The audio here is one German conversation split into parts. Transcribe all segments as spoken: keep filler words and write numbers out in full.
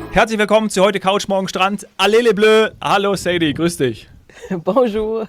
Herzlich willkommen zu heute Couch, morgen Strand. Allez les Bleus. Hallo Sadie, grüß dich. Bonjour.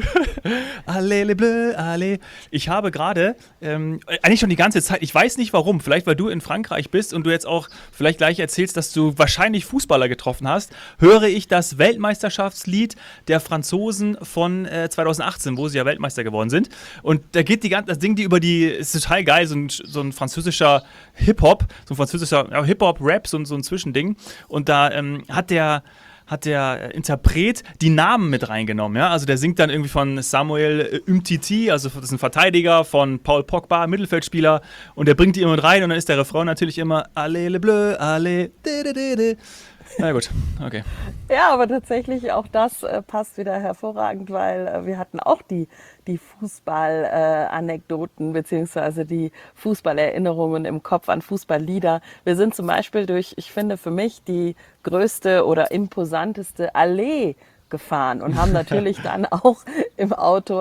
Allez les Bleus, allez. Ich habe gerade, ähm, eigentlich schon die ganze Zeit, ich weiß nicht warum, vielleicht weil du in Frankreich bist und du jetzt auch vielleicht gleich erzählst, dass du wahrscheinlich Fußballer getroffen hast, höre ich das Weltmeisterschaftslied der Franzosen von äh, zwanzig achtzehn, wo sie ja Weltmeister geworden sind. Und da geht die ganze, das Ding die über die, ist total geil, so ein, so ein französischer Hip-Hop, so ein französischer ja, Hip-Hop-Rap, so, so ein Zwischending. Und da ähm, hat der hat der Interpret die Namen mit reingenommen. Ja? Also der singt dann irgendwie von Samuel Umtiti, also das ist ein Verteidiger, von Paul Pogba, Mittelfeldspieler, und der bringt die immer mit rein und dann ist der Refrain natürlich immer Allez les Bleus, allez, de, de, de, de. Na gut, okay. Ja, aber tatsächlich auch das äh, passt wieder hervorragend, weil äh, wir hatten auch die, die Fußball-Anekdoten äh, beziehungsweise die Fußballerinnerungen im Kopf an Fußballlieder. Wir sind zum Beispiel durch, ich finde für mich, die größte oder imposanteste Allee gefahren und haben natürlich dann auch im Auto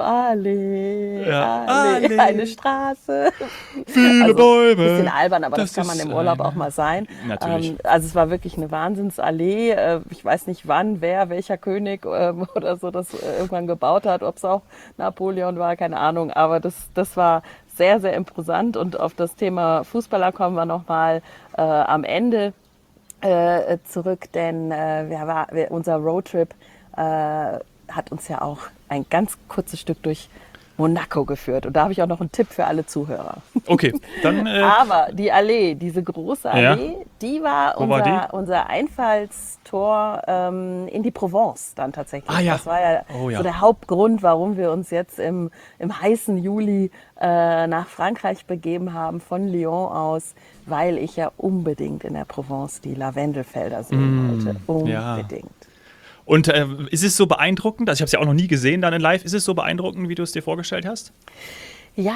Allee, Ja. Allee, Allee. eine Straße. Viele Also, Bäume. Bisschen albern, aber das, Das kann man ist im Urlaub eine- auch mal sein. Natürlich. Ähm, also es war wirklich eine Wahnsinnsallee. Äh, Ich weiß nicht wann, wer, welcher König ähm, oder so das äh, irgendwann gebaut hat, ob es auch Napoleon war, keine Ahnung. Aber das, das war sehr, sehr imposant. Und auf das Thema Fußballer kommen wir nochmal äh, am Ende äh, zurück, denn äh, wir war, wir, unser Roadtrip äh, hat uns ja auch ein ganz kurzes Stück durch Monaco geführt. Und da habe ich auch noch einen Tipp für alle Zuhörer. Okay, dann äh, Aber die Allee, diese große Allee, Ja. die war Wo unser, war die? unser Einfallstor ähm, in die Provence dann tatsächlich. Ah, ja. Das war ja, Oh, ja. so der Hauptgrund, warum wir uns jetzt im, im heißen Juli äh, nach Frankreich begeben haben, von Lyon aus, weil ich ja unbedingt in der Provence die Lavendelfelder sehen wollte. Mm, ja. Unbedingt. Und äh, ist es so beeindruckend, also ich habe es ja auch noch nie gesehen dann in live, ist es so beeindruckend, wie du es dir vorgestellt hast? Ja,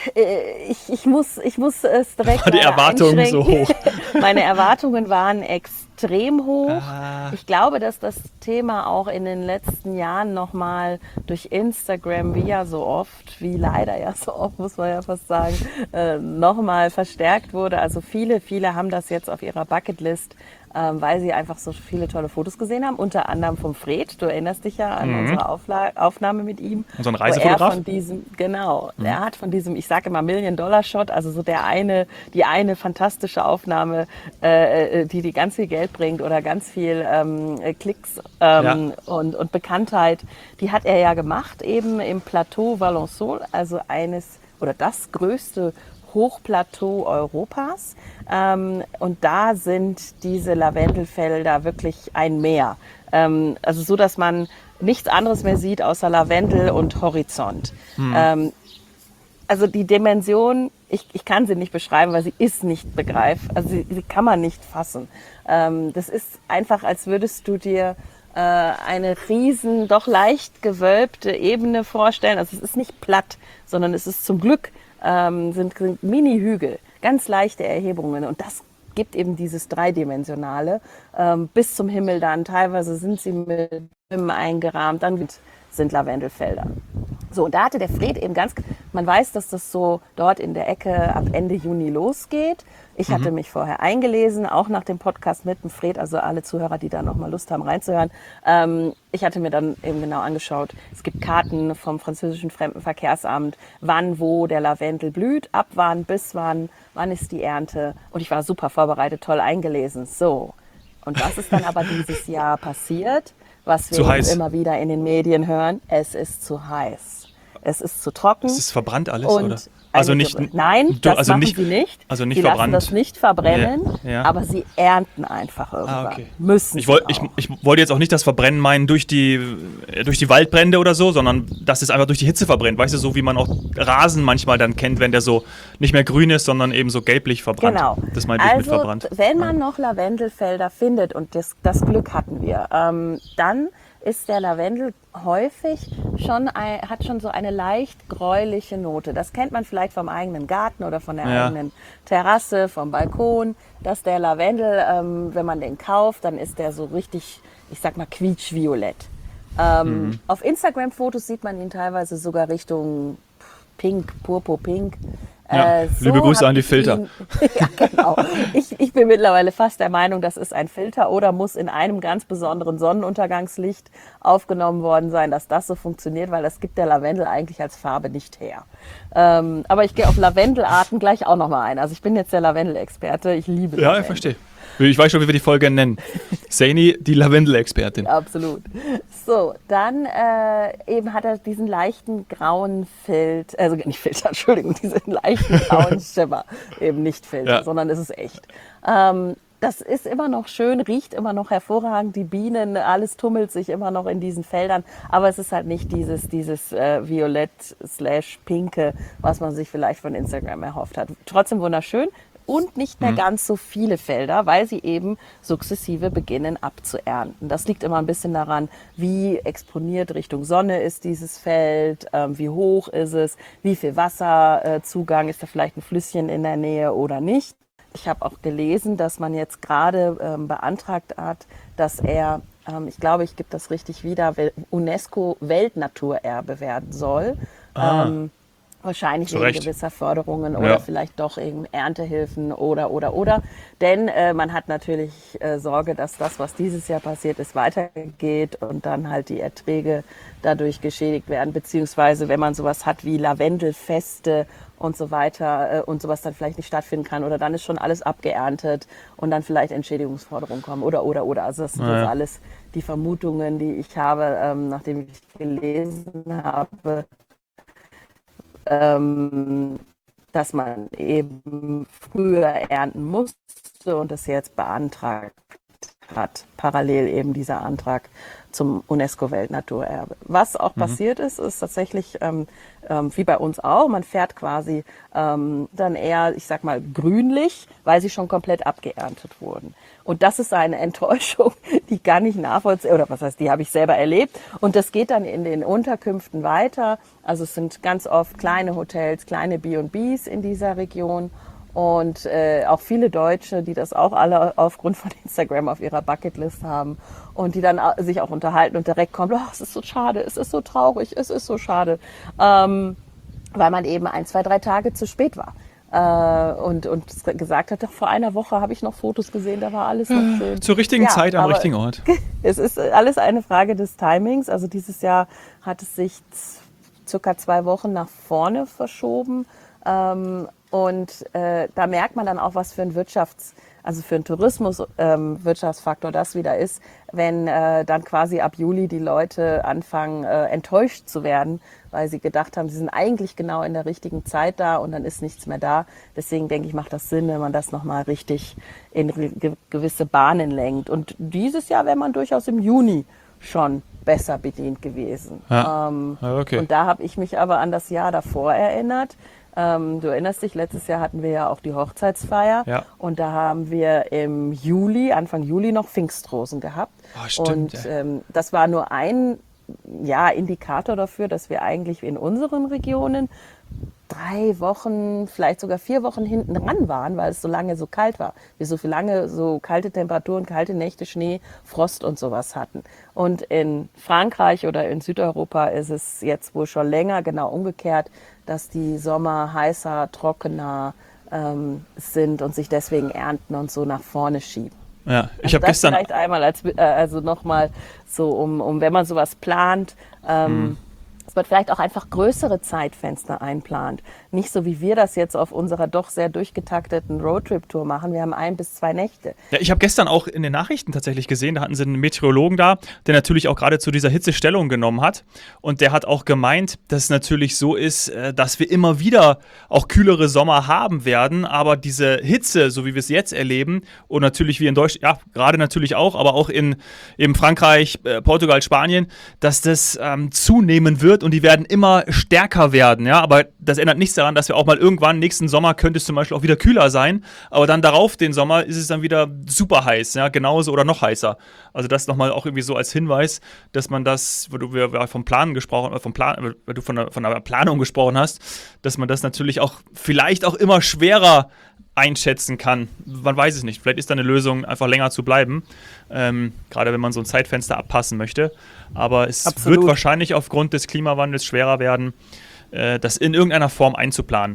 äh, ich, ich, muss, ich muss es direkt War die leider Erwartungen so einschränken. hoch? Meine Erwartungen waren extrem hoch. Ah. Ich glaube, dass das Thema auch in den letzten Jahren nochmal durch Instagram, wie ja so oft, wie leider ja so oft, muss man ja fast sagen, äh, nochmal verstärkt wurde. Also viele, viele haben das jetzt auf ihrer Bucketlist, ähm, weil sie einfach so viele tolle Fotos gesehen haben. Unter anderem vom Fred, du erinnerst dich ja an unsere Aufla Aufnahme mit ihm. Unseren wo Reisefotograf? Er von diesem, genau, er hat von diesem, ich sage immer Million-Dollar-Shot, also so der eine, die eine fantastische Aufnahme, äh, äh, die die ganz viel Geld bringt oder ganz viel ähm, äh, Klicks ähm, und, und Bekanntheit, die hat er ja gemacht eben im Plateau Valençol, also eines oder das größte Hochplateau Europas. Ähm, und da sind diese Lavendelfelder wirklich ein Meer. Ähm, also so, dass man nichts anderes mehr sieht außer Lavendel und Horizont. Ähm, also die Dimension, ich, ich kann sie nicht beschreiben, weil sie ist nicht begreifbar. Also sie, sie kann man nicht fassen. Ähm, das ist einfach, als würdest du dir äh, eine riesen, doch leicht gewölbte Ebene vorstellen. Also es ist nicht platt, sondern es ist zum Glück ähm, sind, sind Mini-Hügel, ganz leichte Erhebungen. Und das gibt eben dieses Dreidimensionale ähm, bis zum Himmel dann. Teilweise sind sie mit Bäumen eingerahmt, dann sind Lavendelfelder. So, und da hatte der Fred eben ganz, man weiß, dass das so dort in der Ecke ab Ende Juni losgeht. Ich hatte mich vorher eingelesen, auch nach dem Podcast mit dem Fred, also alle Zuhörer, die da nochmal Lust haben reinzuhören. Ähm, ich hatte mir dann eben genau angeschaut, es gibt Karten vom französischen Fremdenverkehrsamt, wann, wo der Lavendel blüht, ab wann, bis wann, wann ist die Ernte. Und ich war super vorbereitet, toll eingelesen. So, und was ist dann aber dieses Jahr passiert? Was wir Zu jetzt heiß. immer wieder in den Medien hören, es ist zu heiß. Es ist zu trocken. Ist es verbrannt alles, und oder? Also eine nicht- Dürre. Nein, du- das also machen nicht- sie nicht. also nicht sie verbrannt. lassen das nicht verbrennen, Ja, ja. aber sie ernten einfach irgendwann. Ah, okay. Müssen Ich, woll, sie ich, auch. ich wollte jetzt auch nicht das Verbrennen meinen durch die, äh, durch die Waldbrände oder so, sondern dass es einfach durch die Hitze verbrennt. Weißt du, so wie man auch Rasen manchmal dann kennt, wenn der so nicht mehr grün ist, sondern eben so gelblich verbrannt. Genau. Das meinte ich mit Also, verbrannt. wenn man noch Lavendelfelder findet, und das, das Glück hatten wir, ähm, dann ist der Lavendel häufig schon, ein, hat schon so eine leicht gräuliche Note. Das kennt man vielleicht vom eigenen Garten oder von der Ja. eigenen Terrasse, vom Balkon, dass der Lavendel, ähm, wenn man den kauft, dann ist der so richtig, ich sag mal, quietschviolett. Ähm, Mhm. Auf Instagram-Fotos sieht man ihn teilweise sogar Richtung Pink, Purpur-Pink. Ja, Äh, so liebe Grüße hab an die ich Filter. ihn, ja, genau. Ich, ich bin mittlerweile fast der Meinung, das ist ein Filter oder muss in einem ganz besonderen Sonnenuntergangslicht aufgenommen worden sein, dass das so funktioniert, weil das gibt der Lavendel eigentlich als Farbe nicht her. Ähm, aber ich gehe auf Lavendelarten gleich auch nochmal ein. Also ich bin jetzt der Lavendel-Experte, ich liebe Ja, Lavendel. ich verstehe. Ich weiß schon, wie wir die Folge nennen. Saini, die Lavendel-Expertin. Absolut. So, dann äh, eben hat er diesen leichten grauen Filter, also nicht Filter, Entschuldigung, diesen leichten grauen Schimmer. Eben nicht Filter, Ja. sondern es ist echt. Ähm, das ist immer noch schön, riecht immer noch hervorragend, die Bienen, alles tummelt sich immer noch in diesen Feldern, aber es ist halt nicht dieses, dieses äh, Violett slash Pinke, was man sich vielleicht von Instagram erhofft hat. Trotzdem wunderschön. Und nicht mehr ganz so viele Felder, weil sie eben sukzessive beginnen abzuernten. Das liegt immer ein bisschen daran, wie exponiert Richtung Sonne ist dieses Feld, ähm, wie hoch ist es, wie viel Wasserzugang, äh, ist da vielleicht ein Flüsschen in der Nähe oder nicht. Ich habe auch gelesen, dass man jetzt gerade ähm, beantragt hat, dass er, ähm, ich glaube, ich gebe das richtig wieder, UNESCO-Weltnaturerbe werden soll. Ah. Ähm, Wahrscheinlich Zu wegen Recht. gewisser Förderungen oder Ja. vielleicht doch eben Erntehilfen oder, oder, oder. Denn äh, man hat natürlich äh, Sorge, dass das, was dieses Jahr passiert ist, weitergeht und dann halt die Erträge dadurch geschädigt werden. Beziehungsweise, wenn man sowas hat wie Lavendelfeste und so weiter äh, und sowas dann vielleicht nicht stattfinden kann oder dann ist schon alles abgeerntet und dann vielleicht Entschädigungsforderungen kommen oder, oder, oder. Also das sind Ah, ja. jetzt alles die Vermutungen, die ich habe, ähm, nachdem ich gelesen habe, ähm, dass man eben früher ernten musste und das jetzt beantragt hat. Parallel eben dieser Antrag zum UNESCO-Weltnaturerbe. Was auch mhm. passiert ist, ist tatsächlich ähm, ähm, wie bei uns auch, man fährt quasi ähm, dann eher, ich sag mal, grünlich, weil sie schon komplett abgeerntet wurden. Und das ist eine Enttäuschung, die gar nicht nachvollziehen, oder was heißt, die habe ich selber erlebt. Und das geht dann in den Unterkünften weiter. Also es sind ganz oft kleine Hotels, kleine B und Bs in dieser Region. Und äh, auch viele Deutsche, die das auch alle aufgrund von Instagram auf ihrer Bucketlist haben und die dann sich auch unterhalten und direkt kommen, oh, es ist so schade, es ist so traurig, es ist so schade, ähm, weil man eben ein, zwei, drei Tage zu spät war. Äh, und, und gesagt hat, doch, vor einer Woche habe ich noch Fotos gesehen, da war alles noch schön. Zur richtigen Ja, Zeit am aber richtigen Ort. Es ist alles eine Frage des Timings. Also dieses Jahr hat es sich circa zwei Wochen nach vorne verschoben. Ähm, Und äh, da merkt man dann auch, was für ein Wirtschafts-, also für einen Tourismus-Wirtschaftsfaktor ähm, das wieder ist, wenn äh, dann quasi ab Juli die Leute anfangen, äh, enttäuscht zu werden, weil sie gedacht haben, sie sind eigentlich genau in der richtigen Zeit da und dann ist nichts mehr da. Deswegen denke ich, macht das Sinn, wenn man das nochmal richtig in ge- gewisse Bahnen lenkt. Und dieses Jahr wäre man durchaus im Juni schon besser bedient gewesen. Ja. Ähm, Ja, okay. Und da habe ich mich aber an das Jahr davor erinnert. Ähm, du erinnerst dich, letztes Jahr hatten wir ja auch die Hochzeitsfeier Ja. und da haben wir im Juli, Anfang Juli noch Pfingstrosen gehabt. Ah, stimmt, und ja. ähm, das war nur ein ja, Indikator dafür, dass wir eigentlich in unseren Regionen drei Wochen, vielleicht sogar vier Wochen hinten dran waren, weil es so lange so kalt war. Wir so viel lange so kalte Temperaturen, kalte Nächte, Schnee, Frost und sowas hatten. Und in Frankreich oder in Südeuropa ist es jetzt wohl schon länger genau umgekehrt, dass die Sommer heißer, trockener ähm, sind und sich deswegen Ernten und so nach vorne schieben. Ja, ich Also habe das gestern. vielleicht einmal als, äh, also nochmal so, um, um, wenn man sowas plant, ähm, Mhm. dass man vielleicht auch einfach größere Zeitfenster einplant. Nicht so, wie wir das jetzt auf unserer doch sehr durchgetakteten Roadtrip-Tour machen. Wir haben ein bis zwei Nächte. Ja, ich habe gestern auch in den Nachrichten tatsächlich gesehen, da hatten sie einen Meteorologen da, der natürlich auch gerade zu dieser Hitze Stellung genommen hat. Und der hat auch gemeint, dass es natürlich so ist, äh, dass wir immer wieder auch kühlere Sommer haben werden. Aber diese Hitze, so wie wir es jetzt erleben, und natürlich wie in Deutschland, ja, gerade natürlich auch, aber auch in eben Frankreich, äh, Portugal, Spanien, dass das ähm, zunehmen wird und die werden immer stärker werden. Ja? Aber das ändert nichts daran, dass wir auch mal irgendwann, nächsten Sommer könnte es zum Beispiel auch wieder kühler sein, aber dann darauf, den Sommer, ist es dann wieder super heiß, ja, genauso oder noch heißer. Also das nochmal auch irgendwie so als Hinweis, dass man das, wo du wir vom Planen gesprochen, vom Plan, weil du von der, von der Planung gesprochen hast, dass man das natürlich auch vielleicht auch immer schwerer einschätzen kann. Man weiß es nicht. Vielleicht ist da eine Lösung, einfach länger zu bleiben, ähm, gerade wenn man so ein Zeitfenster abpassen möchte. Aber es Absolut. wird wahrscheinlich aufgrund des Klimawandels schwerer werden, äh, das in irgendeiner Form einzuplanen.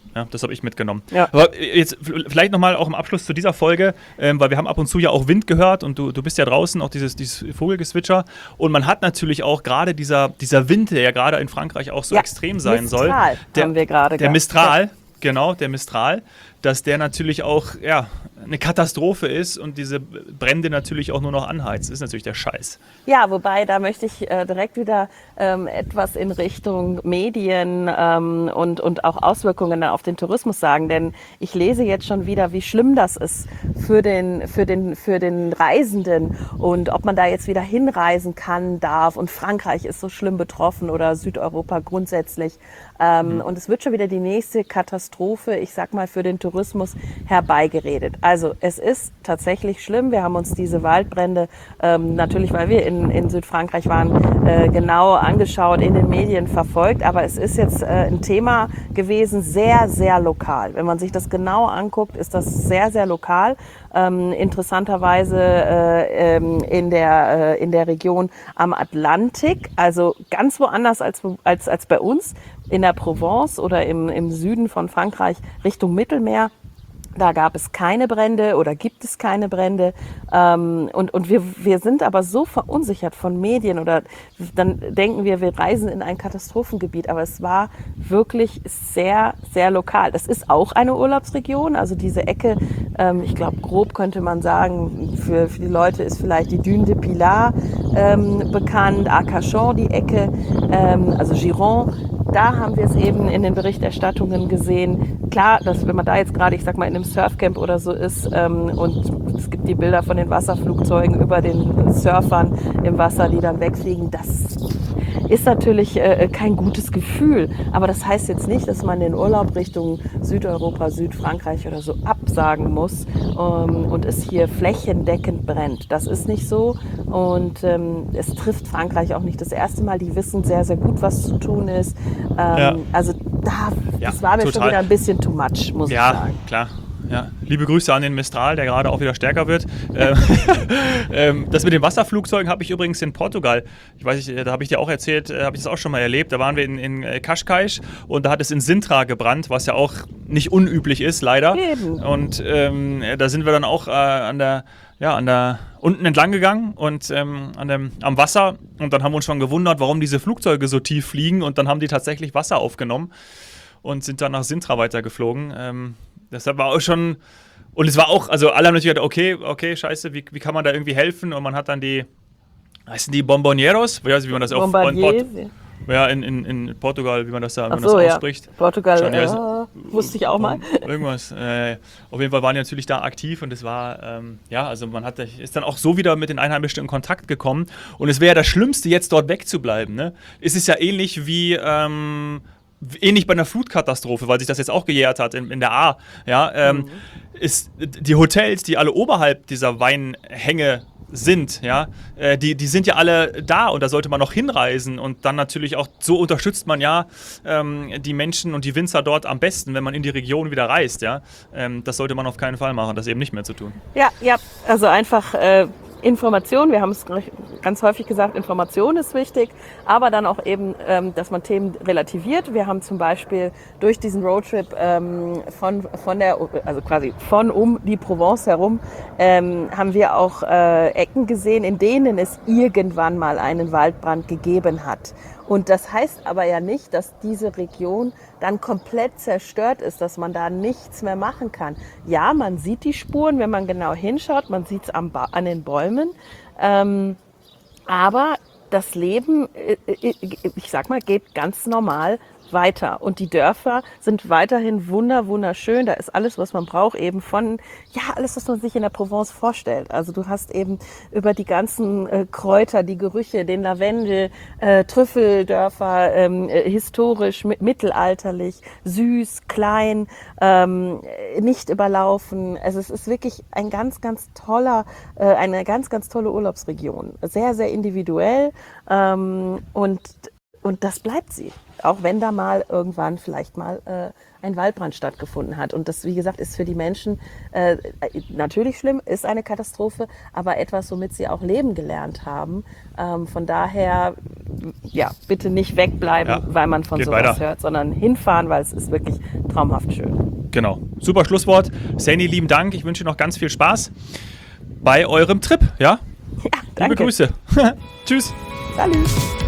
Ja, das habe ich mitgenommen. Ja. Aber jetzt vielleicht nochmal auch im Abschluss zu dieser Folge, ähm, weil wir haben ab und zu ja auch Wind gehört und du, du bist ja draußen, auch dieses, dieses Vogelgezwitscher. Und man hat natürlich auch gerade dieser, dieser Wind, der ja gerade in Frankreich auch so ja, extrem sein Mistral soll. Der, haben wir gerade der gehabt. Mistral, genau, der Mistral, dass der natürlich auch ja, eine Katastrophe ist und diese Brände natürlich auch nur noch anheizt. Das ist natürlich der Scheiß. Ja, wobei, da möchte ich äh, direkt wieder ähm, etwas in Richtung Medien ähm, und, und auch Auswirkungen auf den Tourismus sagen. Denn ich lese jetzt schon wieder, wie schlimm das ist für den, für den, für den Reisenden und ob man da jetzt wieder hinreisen kann, darf. Und Frankreich ist so schlimm betroffen oder Südeuropa grundsätzlich. Ähm, mhm. Und es wird schon wieder die nächste Katastrophe, ich sag mal, für den Tourismus herbeigeredet. Also es ist tatsächlich schlimm. Wir haben uns diese Waldbrände, ähm, natürlich weil wir in, in Südfrankreich waren, äh, genau angeschaut, in den Medien verfolgt. Aber es ist jetzt äh, ein Thema gewesen, sehr, sehr lokal. Wenn man sich das genau anguckt, ist das sehr, sehr lokal. Ähm, interessanterweise äh, ähm, in, der, äh, in der Region am Atlantik, also ganz woanders als, als, als bei uns, in der Provence oder im, im Süden von Frankreich Richtung Mittelmeer. Da gab es keine Brände oder gibt es keine Brände. Ähm, und und wir, wir sind aber so verunsichert von Medien oder dann denken wir, wir reisen in ein Katastrophengebiet. Aber es war wirklich sehr, sehr lokal. Das ist auch eine Urlaubsregion. Also diese Ecke, ähm, ich glaube, grob könnte man sagen, für, für die Leute ist vielleicht die Dune de Pilat ähm, bekannt, Arcachon die Ecke, ähm, also Gironde. Da haben wir es eben in den Berichterstattungen gesehen. Klar, dass wenn man da jetzt gerade, ich sag mal, in einem Surfcamp oder so ist ähm, und es gibt die Bilder von den Wasserflugzeugen über den Surfern im Wasser, die dann wegfliegen, das ist natürlich äh, kein gutes Gefühl. Aber das heißt jetzt nicht, dass man den Urlaub Richtung Südeuropa, Südfrankreich oder so absagen muss ähm, und es hier flächendeckend brennt. Das ist nicht so und ähm, es trifft Frankreich auch nicht das erste Mal. Die wissen sehr, sehr gut, was zu tun ist. Ähm, ja. Also da, das ja, war mir total. Schon wieder ein bisschen too much, muss ja, ich sagen. Ja, klar. Ja. Liebe Grüße an den Mistral, der gerade auch wieder stärker wird. ähm, das mit den Wasserflugzeugen habe ich übrigens in Portugal, ich weiß nicht, da habe ich dir auch erzählt, äh, habe ich das auch schon mal erlebt. Da waren wir in, in Cascais und da hat es in Sintra gebrannt, was ja auch nicht unüblich ist, leider. Eben. Und ähm, da sind wir dann auch äh, an der, ja, an der unten entlang gegangen und ähm, an dem, am Wasser und dann haben wir uns schon gewundert, warum diese Flugzeuge so tief fliegen und dann haben die tatsächlich Wasser aufgenommen und sind dann nach Sintra weitergeflogen. Ähm, Deshalb war auch schon, und es war auch, also alle haben natürlich gedacht, okay, okay, scheiße, wie, wie kann man da irgendwie helfen? Und man hat dann die, heißen die Bomboneros? Ich weiß nicht, wie man das auf Port- ja, in, in, in Portugal, wie man das da wie man so, das ausspricht. Ja. Portugal, schon, ja, äh, wusste ich auch mal. Irgendwas. Äh, auf jeden Fall waren die natürlich da aktiv und es war, ähm, ja, also man hat, ist dann auch so wieder mit den Einheimischen in Kontakt gekommen. Und es wäre ja das Schlimmste, jetzt dort wegzubleiben. Ne? Es ist ja ähnlich wie, ähm, ähnlich bei einer Flutkatastrophe, weil sich das jetzt auch gejährt hat in, in der A, ja, ähm, mhm. ist die Hotels, die alle oberhalb dieser Weinhänge sind, ja, äh, die, die sind ja alle da und da sollte man noch hinreisen und dann natürlich auch, so unterstützt man ja ähm, die Menschen und die Winzer dort am besten, wenn man in die Region wieder reist, ja, ähm, das sollte man auf keinen Fall machen, das eben nicht mehr zu tun. Ja, ja, also einfach äh Information, wir haben es ganz häufig gesagt, Information ist wichtig, aber dann auch eben, ähm, dass man Themen relativiert. Wir haben zum Beispiel durch diesen Roadtrip ähm, von, von der, also quasi von um die Provence herum, ähm, haben wir auch äh, Ecken gesehen, in denen es irgendwann mal einen Waldbrand gegeben hat. Und das heißt aber ja nicht, dass diese Region dann komplett zerstört ist, dass man da nichts mehr machen kann. Ja, man sieht die Spuren, wenn man genau hinschaut, man sieht es am ba- an den Bäumen. Ähm, aber das Leben, ich sag mal, geht ganz normal weiter. Und die Dörfer sind weiterhin wunder, wunderschön. Da ist alles, was man braucht, eben von, ja, alles, was man sich in der Provence vorstellt. Also du hast eben über die ganzen äh, Kräuter, die Gerüche, den Lavendel, äh, Trüffeldörfer, ähm, äh, historisch, mi- mittelalterlich, süß, klein, ähm, nicht überlaufen. Also es ist wirklich ein ganz, ganz toller, äh, eine ganz, ganz tolle Urlaubsregion. Sehr, sehr individuell ähm, und und das bleibt sie. Auch wenn da mal irgendwann vielleicht mal äh, ein Waldbrand stattgefunden hat. Und das, wie gesagt, ist für die Menschen äh, natürlich schlimm, ist eine Katastrophe, aber etwas, womit sie auch leben gelernt haben. Ähm, von daher, ja, bitte nicht wegbleiben, Ja, weil man von geht sowas weiter. hört, sondern hinfahren, weil es ist wirklich traumhaft schön. Genau. Super Schlusswort. Saini, lieben Dank. Ich wünsche noch ganz viel Spaß bei eurem Trip. Ja? Ja, danke. Liebe Grüße. Tschüss. Salut.